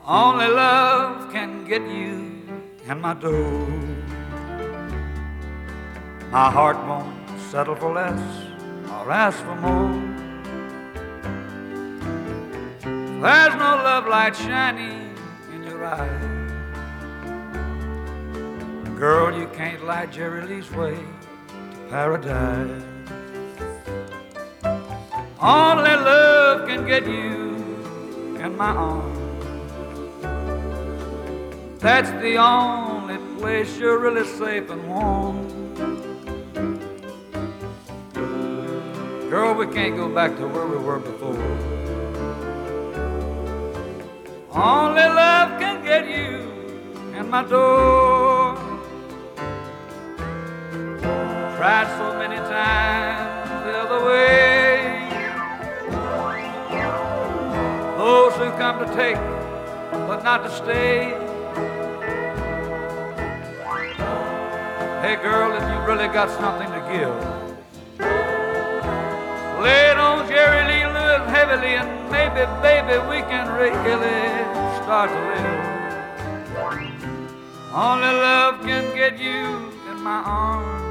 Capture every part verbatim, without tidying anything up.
Only love can get you in my door. My heart won't settle for less or ask for more. There's no love light shining in your eyes. Girl, you can't light Jerry Lee's way to paradise. Only love can get you in my arms. That's the only place you're really safe and warm. Girl, we can't go back to where we were before. Only love can get you in my door. Tried so many times the other way. Those who come to take, but not to stay. Hey girl, if you really got something to give, lay it on Jerry Lee Lewis heavily, and maybe, baby, we can really start to live. Only love can get you in my arms.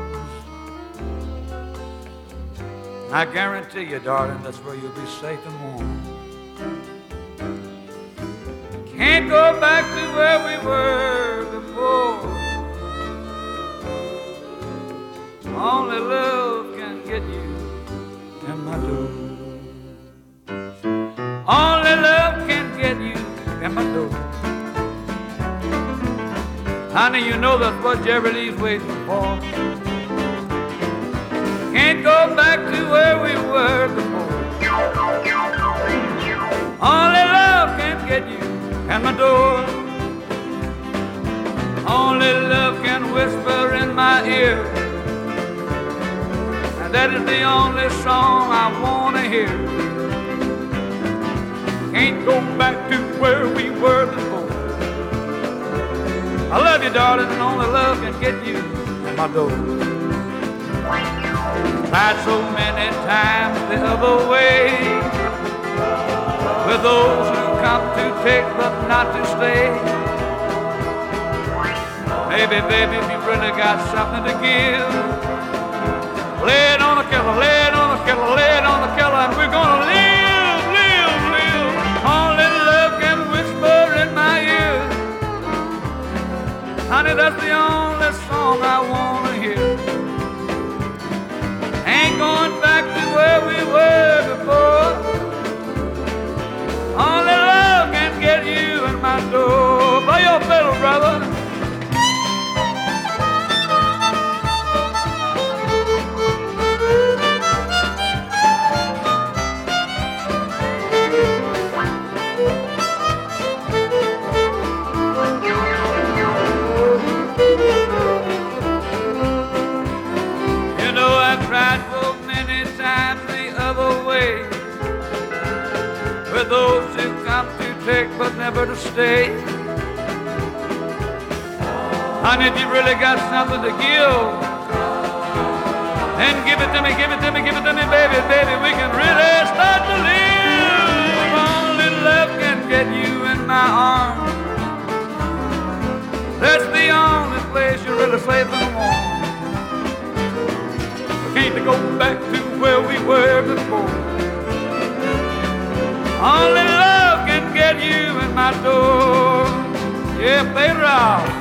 I guarantee you, darling, that's where you'll be safe and warm. Can't go back to where we were before. Only love can get you in my door. Only love can get you in my door. Honey, you know that's what Jerry Lee's waiting for. Can't go back to where we were before. Only love can get you in my door. Only love can whisper in my ear. And that is the only song I want to hear. Can't go back to where we were before. I love you, darling, and only love can get you in my door. Tried so many times the other way, with those who come to take but not to stay. Maybe, baby, if you really got something to give, lay it on the kettle, lay it on the kettle, lay it on the kettle, and we're gonna live, live, live. Only love can whisper in my ear. Honey, that's the only song I wanna hear. Ain't going back to where we were before. Only love can get you in my door. Play your fiddle, brother. Those who come to take but never to stay. Honey, if you really got something to give, then give it to me, give it to me, give it to me, baby, baby, we can really start to live. Only love can get you in my arms. That's the only place you're really safe and warm. We can't go back to where we were before. Only love can get you in my door. Yeah, play it out.